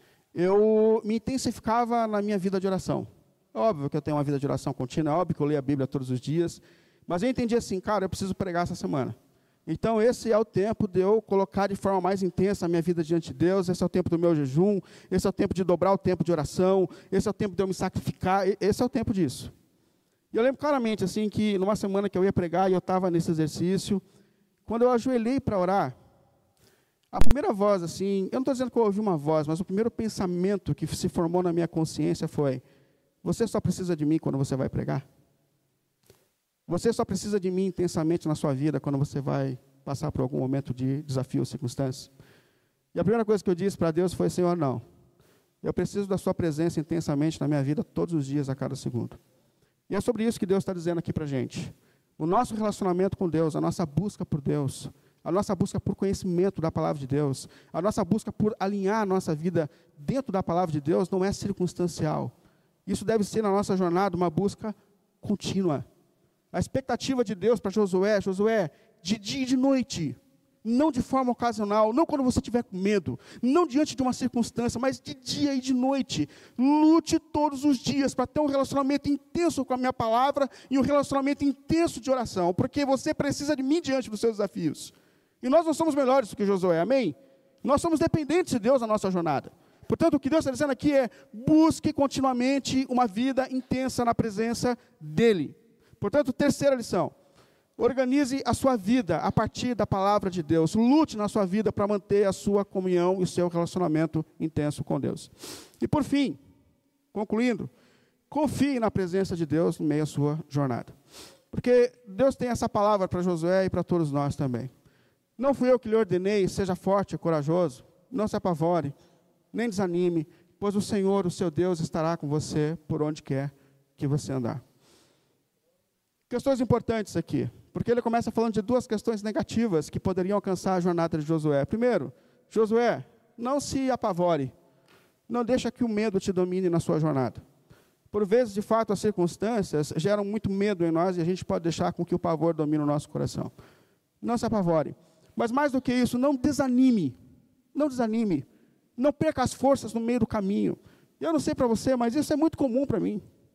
S1: eu me intensificava na minha vida de oração. É óbvio que eu tenho uma vida de oração contínua, é óbvio que eu leio a Bíblia todos os dias, mas eu entendi assim: cara, eu preciso pregar essa semana. Então, esse é o tempo de eu colocar de forma mais intensa a minha vida diante de Deus, esse é o tempo do meu jejum, esse é o tempo de dobrar o tempo de oração, esse é o tempo de eu me sacrificar, esse é o tempo disso. E eu lembro claramente, assim, que numa semana que eu ia pregar e eu estava nesse exercício, quando eu ajoelhei para orar, a primeira voz, assim, eu não estou dizendo que eu ouvi uma voz, mas o primeiro pensamento que se formou na minha consciência foi: você só precisa de mim quando você vai pregar? Você só precisa de mim intensamente na sua vida quando você vai passar por algum momento de desafio ou circunstância? E a primeira coisa que eu disse para Deus foi: Senhor, não. Eu preciso da sua presença intensamente na minha vida todos os dias, a cada segundo. E é sobre isso que Deus está dizendo aqui para a gente. O nosso relacionamento com Deus, a nossa busca por Deus, a nossa busca por conhecimento da palavra de Deus, a nossa busca por alinhar a nossa vida dentro da palavra de Deus não é circunstancial. Isso deve ser na nossa jornada uma busca contínua. A expectativa de Deus para Josué, Josué, de dia e de noite, não de forma ocasional, não quando você estiver com medo, não diante de uma circunstância, mas de dia e de noite. Lute todos os dias para ter um relacionamento intenso com a minha palavra e um relacionamento intenso de oração, porque você precisa de mim diante dos seus desafios. E nós não somos melhores do que Josué, amém? Nós somos dependentes de Deus na nossa jornada. Portanto, o que Deus está dizendo aqui é: busque continuamente uma vida intensa na presença dEle. Portanto, terceira lição: organize a sua vida a partir da palavra de Deus. Lute na sua vida para manter a sua comunhão e o seu relacionamento intenso com Deus. E por fim, concluindo, confie na presença de Deus no meio da sua jornada. Porque Deus tem essa palavra para Josué e para todos nós também. Não fui eu que lhe ordenei: seja forte e corajoso, não se apavore, nem desanime, pois o Senhor, o seu Deus, estará com você por onde quer que você andar. Questões importantes aqui, porque ele começa falando de duas questões negativas que poderiam alcançar a jornada de Josué. Primeiro, Josué, não se apavore, não deixa que o medo te domine na sua jornada. Por vezes, de fato, as circunstâncias geram muito medo em nós e a gente pode deixar com que o pavor domine o nosso coração. Não se apavore, mas mais do que isso, não desanime, não desanime, não perca as forças no meio do caminho. Eu não sei para você, mas isso é muito comum para mim.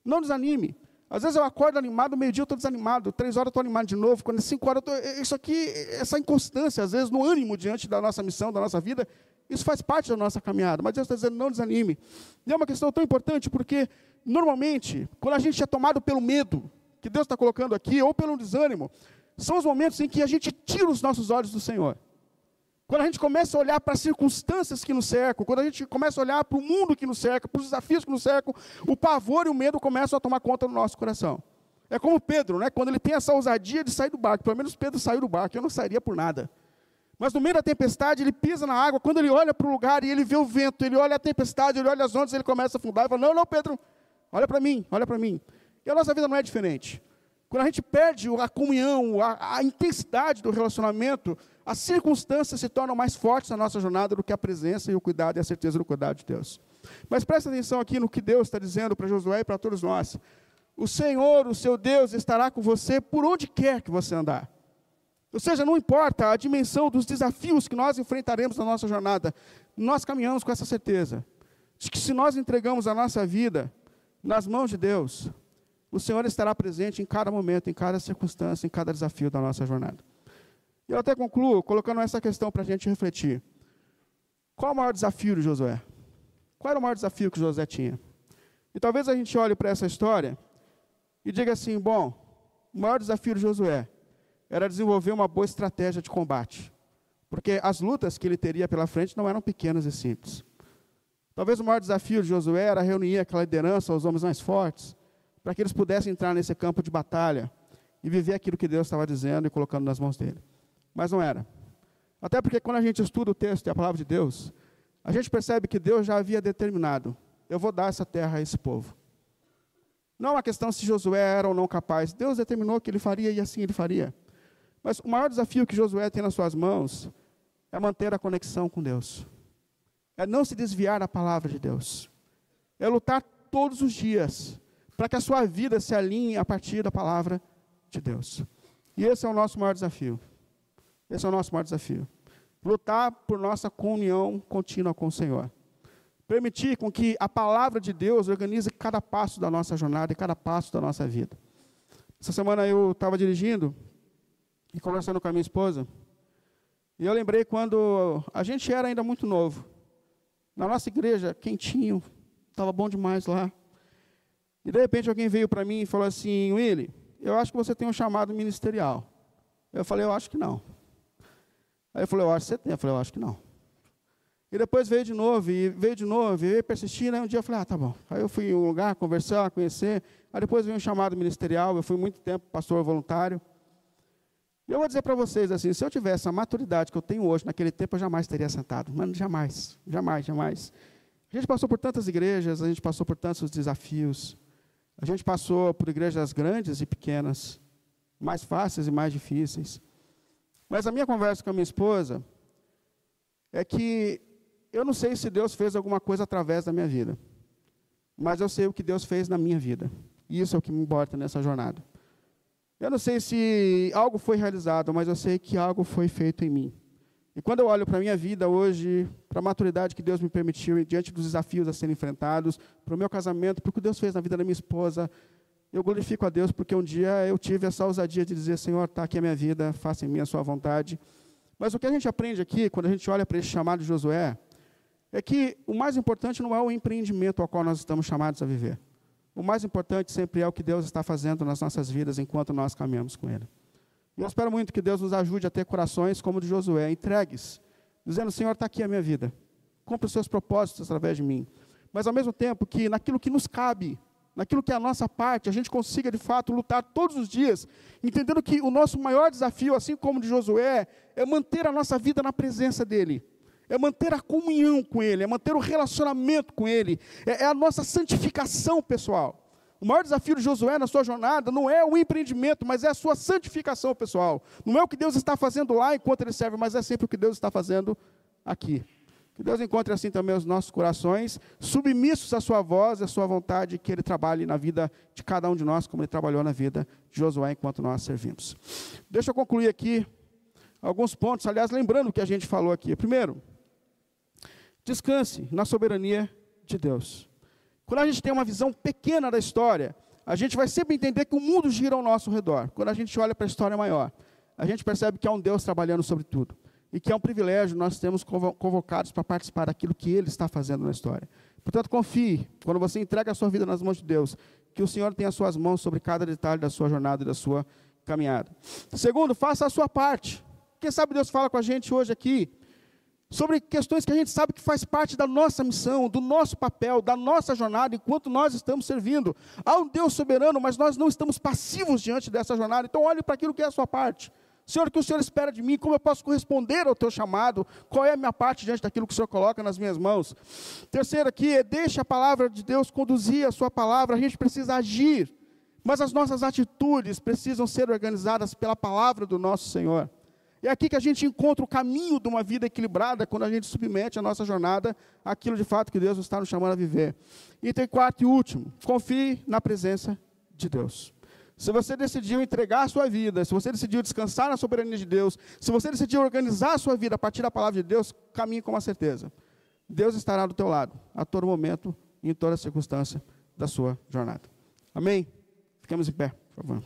S1: Não desanime. Às vezes eu acordo animado, meio-dia eu estou desanimado, três horas eu estou animado de novo, quando é cinco horas eu estou... Isso aqui, essa inconstância, às vezes no ânimo diante da nossa missão, da nossa vida, isso faz parte da nossa caminhada. Mas Deus está dizendo, não desanime. E é uma questão tão importante, porque normalmente, quando a gente é tomado pelo medo, que Deus está colocando aqui, ou pelo desânimo, são os momentos em que a gente tira os nossos olhos do Senhor. Quando a gente começa a olhar para as circunstâncias que nos cercam, quando a gente começa a olhar para o mundo que nos cerca, para os desafios que nos cercam, o pavor e o medo começam a tomar conta do nosso coração. É como Pedro, né? Quando ele tem essa ousadia de sair do barco, pelo menos Pedro saiu do barco, eu não sairia por nada. Mas no meio da tempestade, ele pisa na água, quando ele olha para o lugar e ele vê o vento, ele olha a tempestade, ele olha as ondas, ele começa a afundar, e fala, não, não, Pedro, olha para mim, olha para mim. E a nossa vida não é diferente. Quando a gente perde a comunhão, a, a intensidade do relacionamento, as circunstâncias se tornam mais fortes na nossa jornada do que a presença e o cuidado e a certeza do cuidado de Deus. Mas presta atenção aqui no que Deus está dizendo para Josué e para todos nós. O Senhor, o seu Deus, estará com você por onde quer que você andar. Ou seja, não importa a dimensão dos desafios que nós enfrentaremos na nossa jornada, nós caminhamos com essa certeza, de que se nós entregamos a nossa vida nas mãos de Deus, o Senhor estará presente em cada momento, em cada circunstância, em cada desafio da nossa jornada. E eu até concluo colocando essa questão para a gente refletir. Qual o maior desafio de Josué? Qual era o maior desafio que Josué tinha? E talvez a gente olhe para essa história e diga assim, bom, o maior desafio de Josué era desenvolver uma boa estratégia de combate. Porque as lutas que ele teria pela frente não eram pequenas e simples. Talvez o maior desafio de Josué era reunir aquela liderança, os homens mais fortes, para que eles pudessem entrar nesse campo de batalha e viver aquilo que Deus estava dizendo e colocando nas mãos dele. Mas não era. Até porque quando a gente estuda o texto e a palavra de Deus, a gente percebe que Deus já havia determinado, eu vou dar essa terra a esse povo. Não é uma questão se Josué era ou não capaz. Deus determinou que ele faria e assim ele faria. Mas o maior desafio que Josué tem nas suas mãos é manter a conexão com Deus. É não se desviar da palavra de Deus. É lutar todos os dias para que a sua vida se alinhe a partir da palavra de Deus. E esse é o nosso maior desafio. Esse é o nosso maior desafio. Lutar por nossa comunhão contínua com o Senhor. Permitir com que a palavra de Deus organize cada passo da nossa jornada e cada passo da nossa vida. Essa semana eu estava dirigindo e conversando com a minha esposa, e eu lembrei quando a gente era ainda muito novo. Na nossa igreja, quentinho, estava bom demais lá. E de repente alguém veio para mim e falou assim, Willy, eu acho que você tem um chamado ministerial. Eu falei, eu acho que não. Aí eu falei, eu acho que você tem. Eu falei, eu acho que não. E depois veio de novo, e veio de novo, e veio persistir, né? Um dia eu falei, ah, tá bom. Aí eu fui em um lugar, conversar, conhecer. Aí depois veio um chamado ministerial, eu fui muito tempo pastor voluntário. E eu vou dizer para vocês assim, se eu tivesse a maturidade que eu tenho hoje, naquele tempo eu jamais teria sentado. Mano, jamais, jamais, jamais. A gente passou por tantas igrejas, a gente passou por tantos desafios. A gente passou por igrejas grandes e pequenas, mais fáceis e mais difíceis. Mas a minha conversa com a minha esposa é que eu não sei se Deus fez alguma coisa através da minha vida, mas eu sei o que Deus fez na minha vida. E isso é o que me importa nessa jornada. Eu não sei se algo foi realizado, mas eu sei que algo foi feito em mim. E quando eu olho para a minha vida hoje, para a maturidade que Deus me permitiu, diante dos desafios a serem enfrentados, para o meu casamento, para o que Deus fez na vida da minha esposa, eu glorifico a Deus porque um dia eu tive essa ousadia de dizer, Senhor, está aqui a minha vida, faça em mim a sua vontade. Mas o que a gente aprende aqui, quando a gente olha para esse chamado de Josué, é que o mais importante não é o empreendimento ao qual nós estamos chamados a viver. O mais importante sempre é o que Deus está fazendo nas nossas vidas enquanto nós caminhamos com Ele. E eu espero muito que Deus nos ajude a ter corações como o de Josué, entregues, dizendo, Senhor, está aqui a minha vida, cumpra os seus propósitos através de mim. Mas ao mesmo tempo que naquilo que nos cabe, naquilo que é a nossa parte, a gente consiga de fato lutar todos os dias, entendendo que o nosso maior desafio, assim como o de Josué, é manter a nossa vida na presença dEle. É manter a comunhão com Ele, é manter o relacionamento com Ele, é, é a nossa santificação pessoal. O maior desafio de Josué na sua jornada não é o empreendimento, mas é a sua santificação pessoal. Não é o que Deus está fazendo lá enquanto Ele serve, mas é sempre o que Deus está fazendo aqui. Que Deus encontre assim também os nossos corações, submissos à sua voz, à sua vontade, que Ele trabalhe na vida de cada um de nós, como Ele trabalhou na vida de Josué enquanto nós servimos. Deixa eu concluir aqui alguns pontos, aliás, lembrando o que a gente falou aqui. Primeiro, descanse na soberania de Deus. Quando a gente tem uma visão pequena da história, a gente vai sempre entender que o mundo gira ao nosso redor. Quando a gente olha para a história maior, a gente percebe que há um Deus trabalhando sobre tudo. E que é um privilégio nós termos convocados para participar daquilo que Ele está fazendo na história. Portanto, confie, quando você entrega a sua vida nas mãos de Deus, que o Senhor tem as suas mãos sobre cada detalhe da sua jornada e da sua caminhada. Segundo, faça a sua parte. Quem sabe Deus fala com a gente hoje aqui sobre questões que a gente sabe que faz parte da nossa missão, do nosso papel, da nossa jornada, enquanto nós estamos servindo. Há um Deus soberano, mas nós não estamos passivos diante dessa jornada. Então olhe para aquilo que é a sua parte. Senhor, o que o Senhor espera de mim? Como eu posso corresponder ao teu chamado? Qual é a minha parte diante daquilo que o Senhor coloca nas minhas mãos? Terceiro aqui é, deixe a palavra de Deus conduzir a sua palavra. A gente precisa agir, mas as nossas atitudes precisam ser organizadas pela palavra do nosso Senhor. É aqui que a gente encontra o caminho de uma vida equilibrada, quando a gente submete a nossa jornada àquilo de fato que Deus está nos chamando a viver. E tem quarto e último, confie na presença de Deus. Se você decidiu entregar a sua vida, se você decidiu descansar na soberania de Deus, se você decidiu organizar a sua vida a partir da palavra de Deus, caminhe com uma certeza. Deus estará do teu lado, a todo momento e em toda circunstância da sua jornada. Amém? Ficamos em pé, por favor.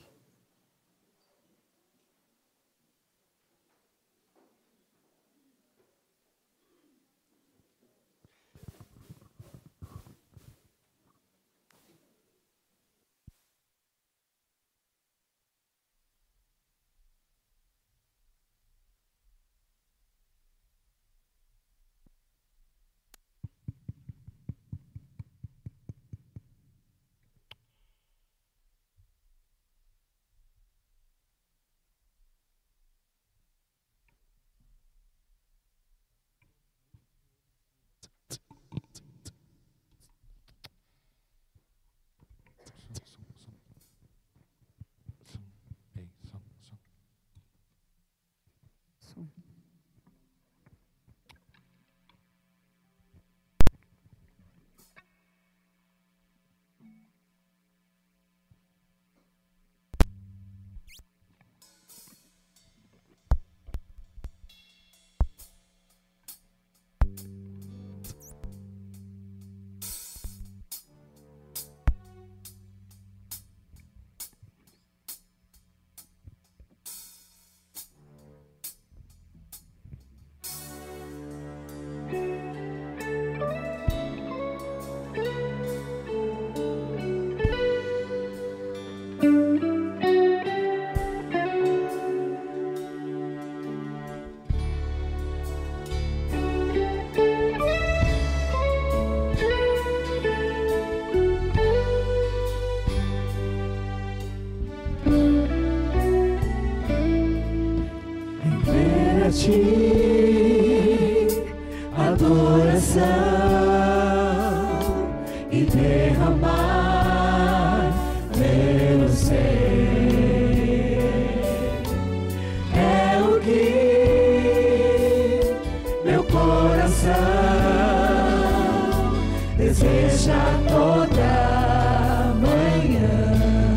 S2: Adoração e derramar pelo ser é o que meu coração deseja toda manhã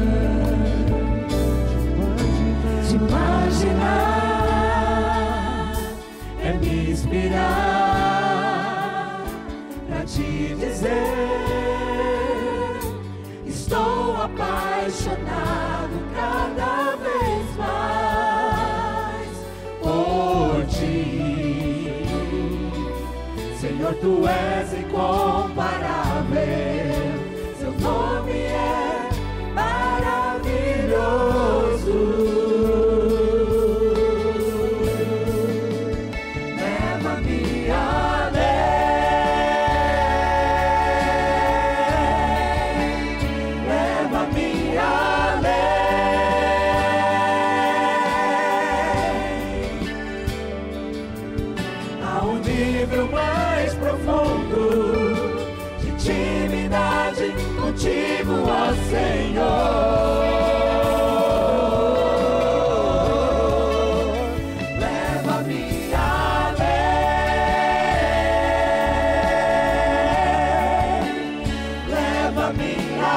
S2: de imaginar. Me inspirar pra te dizer, estou apaixonado cada vez mais por ti. Senhor, tu és incomparável, seu nome é maravilhoso. Contigo, ó Senhor, leva-me além, leva-me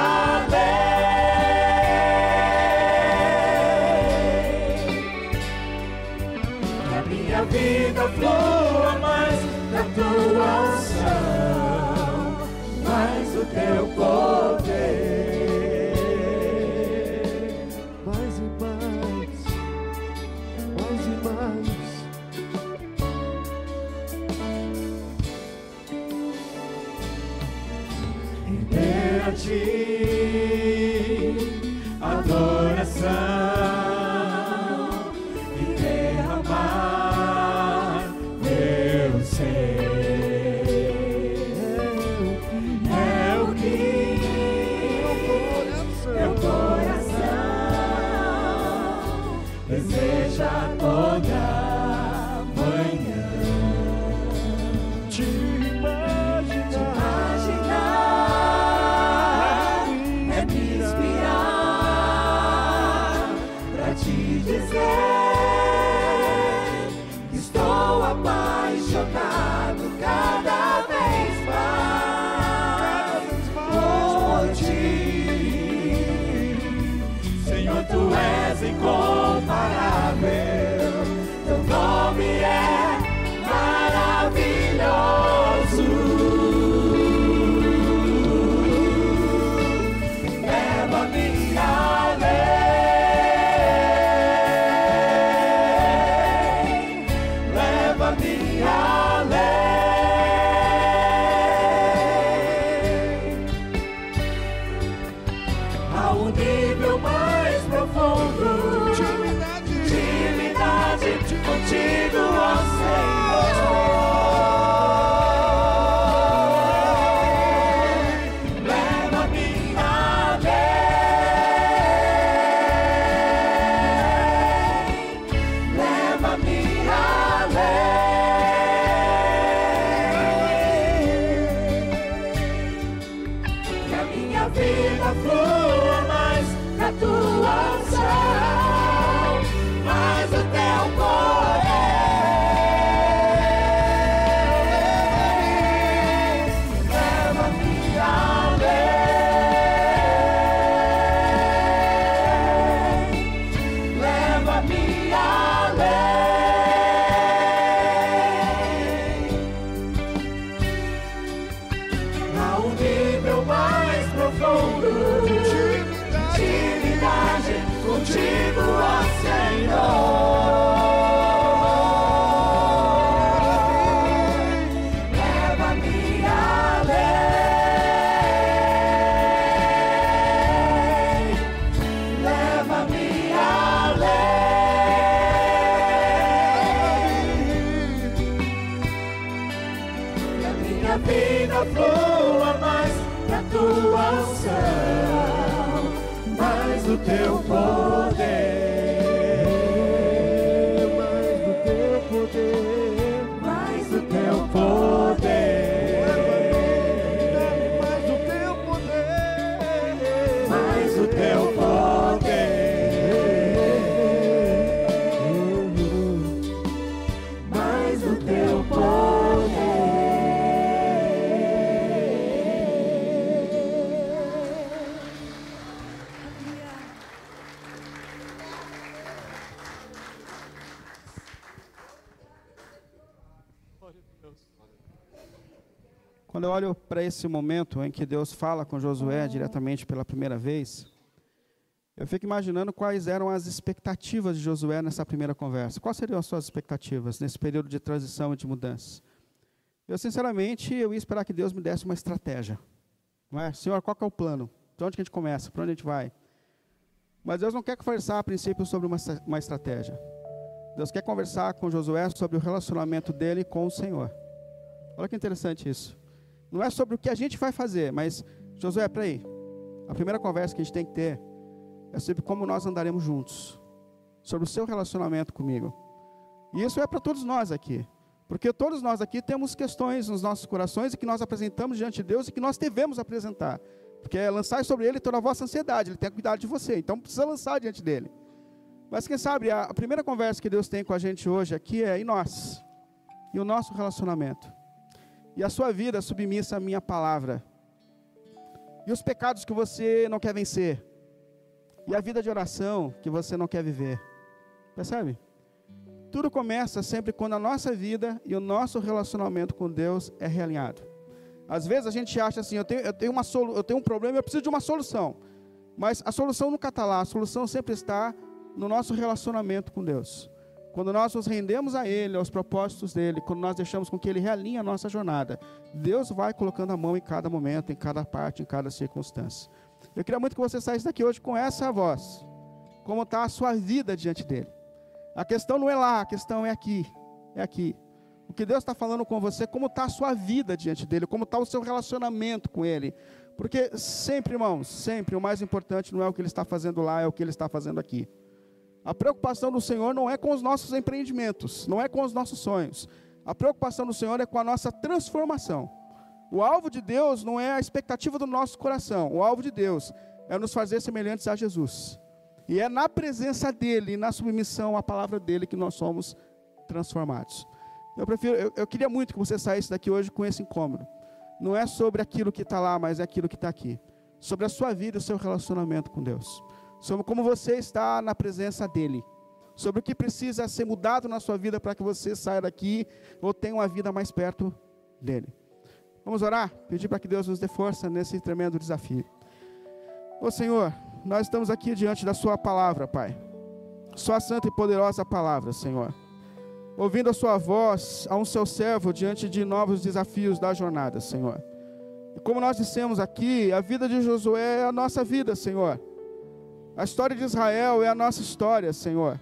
S2: além, que a minha vida flua mais da tua unção, mais do do teu poder.
S3: Mais e mais, mais e mais.
S2: Render a ti adoração e derramar meu ser. É o que meu coração deseja toda manhã.
S3: Te imaginar,
S2: É me inspirar pra te dizer que estou apaixonado cada vez mais por ti. Senhor, tu és incomparável, teu nome é maravilhoso. Leva-me além, leva-me além, a um nível mais profundo, intimidade contigo, ó Senhor. Leva-me além, leva-me além, que a minha vida flua mais pra tua unção, mais o teu poder. Leva-me além, leva-me além, a um nível mais profundo, intimidade contigo, ó Senhor. Leva-me além, leva-me além, que a minha vida flua mais pra tua unção, mais do teu poder,
S3: mais do teu poder,
S2: mais do teu poder,
S3: mais do teu poder,
S2: mais do teu poder, mais do teu poder.
S1: Quando eu olho para esse momento em que Deus fala com Josué diretamente pela primeira vez, eu fico imaginando quais eram as expectativas de Josué nessa primeira conversa. Quais seriam as suas expectativas nesse período de transição e de mudança? Eu, sinceramente, eu ia esperar que Deus me desse uma estratégia. Não é? Senhor, qual que é o plano? De onde que a gente começa? Para onde a gente vai? Mas Deus não quer conversar, a princípio, sobre uma, uma estratégia. Deus quer conversar com Josué sobre o relacionamento dele com o Senhor. Olha que interessante isso. Não é sobre o que a gente vai fazer, mas, Josué, peraí. A primeira conversa que a gente tem que ter é sobre como nós andaremos juntos. Sobre o seu relacionamento comigo. E isso é para todos nós aqui. Porque todos nós aqui temos questões nos nossos corações e que nós apresentamos diante de Deus e que nós devemos apresentar. Porque é lançar sobre Ele toda a vossa ansiedade. Ele tem cuidado de você, então precisa lançar diante dEle. Mas quem sabe, a, a primeira conversa que Deus tem com a gente hoje aqui é: e nós? E o nosso relacionamento? E a sua vida submissa à minha palavra? E os pecados que você não quer vencer? E a vida de oração que você não quer viver? Percebe? Tudo começa sempre quando a nossa vida e o nosso relacionamento com Deus é realinhado. Às vezes a gente acha assim, eu tenho, eu tenho, uma solu, eu tenho um problema, eu preciso de uma solução. Mas a solução nunca está lá, a solução sempre está no nosso relacionamento com Deus. Quando nós nos rendemos a Ele, aos propósitos dEle, quando nós deixamos com que Ele realinhe a nossa jornada, Deus vai colocando a mão em cada momento, em cada parte, em cada circunstância. Eu queria muito que você saísse daqui hoje com essa voz. Como está a sua vida diante dEle. A questão não é lá, a questão é aqui. É aqui. O que Deus está falando com você, como está a sua vida diante dEle, como está o seu relacionamento com Ele. Porque sempre, irmãos, sempre o mais importante não é o que Ele está fazendo lá, é o que Ele está fazendo aqui. A preocupação do Senhor não é com os nossos empreendimentos, não é com os nossos sonhos. A preocupação do Senhor é com a nossa transformação. O alvo de Deus não é a expectativa do nosso coração. O alvo de Deus é nos fazer semelhantes a Jesus. E é na presença dEle, na submissão à palavra dEle, que nós somos transformados. Eu, prefiro, eu, eu queria muito que você saísse daqui hoje com esse incômodo. Não é sobre aquilo que está lá, mas é aquilo que está aqui. Sobre a sua vida e o seu relacionamento com Deus. Sobre como você está na presença dEle. Sobre o que precisa ser mudado na sua vida para que você saia daqui ou tenha uma vida mais perto dEle. Vamos orar? Pedir para que Deus nos dê força nesse tremendo desafio. Ô Senhor, nós estamos aqui diante da sua palavra, Pai. Sua santa e poderosa palavra, Senhor. Ouvindo a sua voz a um seu servo diante de novos desafios da jornada, Senhor. E como nós dissemos aqui, a vida de Josué é a nossa vida, Senhor. A história de Israel é a nossa história, Senhor.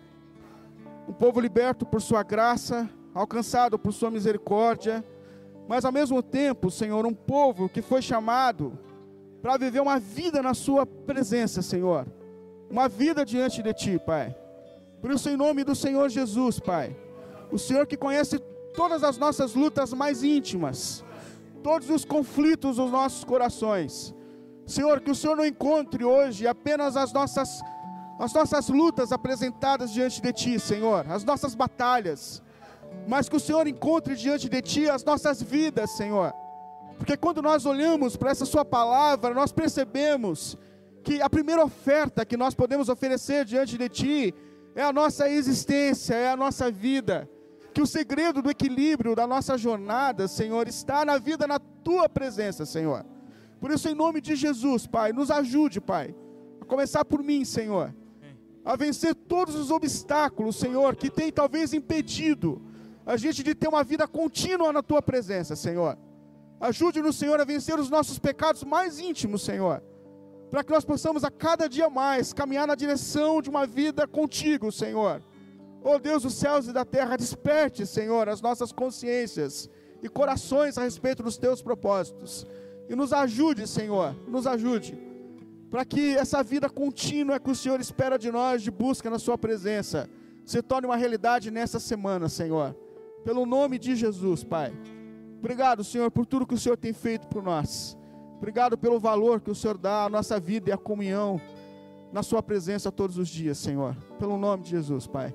S1: Um povo liberto por sua graça, alcançado por sua misericórdia, mas ao mesmo tempo, Senhor, um povo que foi chamado para viver uma vida na sua presença, Senhor. Uma vida diante de Ti, Pai. Por isso, em nome do Senhor Jesus, Pai, o Senhor que conhece todas as nossas lutas mais íntimas, todos os conflitos dos nossos corações, Senhor, que o Senhor não encontre hoje apenas as nossas, as nossas lutas apresentadas diante de Ti, Senhor, as nossas batalhas, mas que o Senhor encontre diante de Ti as nossas vidas, Senhor. Porque quando nós olhamos para essa sua palavra, nós percebemos que a primeira oferta que nós podemos oferecer diante de Ti é a nossa existência, é a nossa vida. Que o segredo do equilíbrio da nossa jornada, Senhor, está na vida, na Tua presença, Senhor. Por isso, em nome de Jesus, Pai, nos ajude, Pai, a começar por mim, Senhor, a vencer todos os obstáculos, Senhor, que tem talvez impedido a gente de ter uma vida contínua na Tua presença, Senhor. Ajude-nos, Senhor, a vencer os nossos pecados mais íntimos, Senhor, para que nós possamos a cada dia mais caminhar na direção de uma vida contigo, Senhor. Oh Deus dos céus e da terra, desperte, Senhor, as nossas consciências e corações a respeito dos Teus propósitos. E nos ajude, Senhor, nos ajude, para que essa vida contínua que o Senhor espera de nós, de busca na Sua presença, se torne uma realidade nessa semana, Senhor. Pelo nome de Jesus, Pai. Obrigado, Senhor, por tudo que o Senhor tem feito por nós. Obrigado pelo valor que o Senhor dá à nossa vida e à comunhão na Sua presença todos os dias, Senhor. Pelo nome de Jesus, Pai.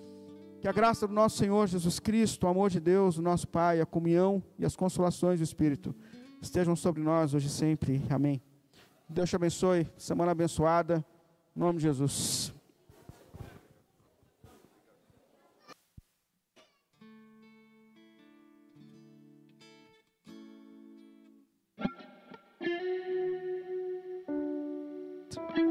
S1: Que a graça do nosso Senhor Jesus Cristo, o amor de Deus, o nosso Pai, a comunhão e as consolações do Espírito estejam sobre nós hoje e sempre. Amém. Deus te abençoe. Semana abençoada. Em nome de Jesus.
S3: Thank you.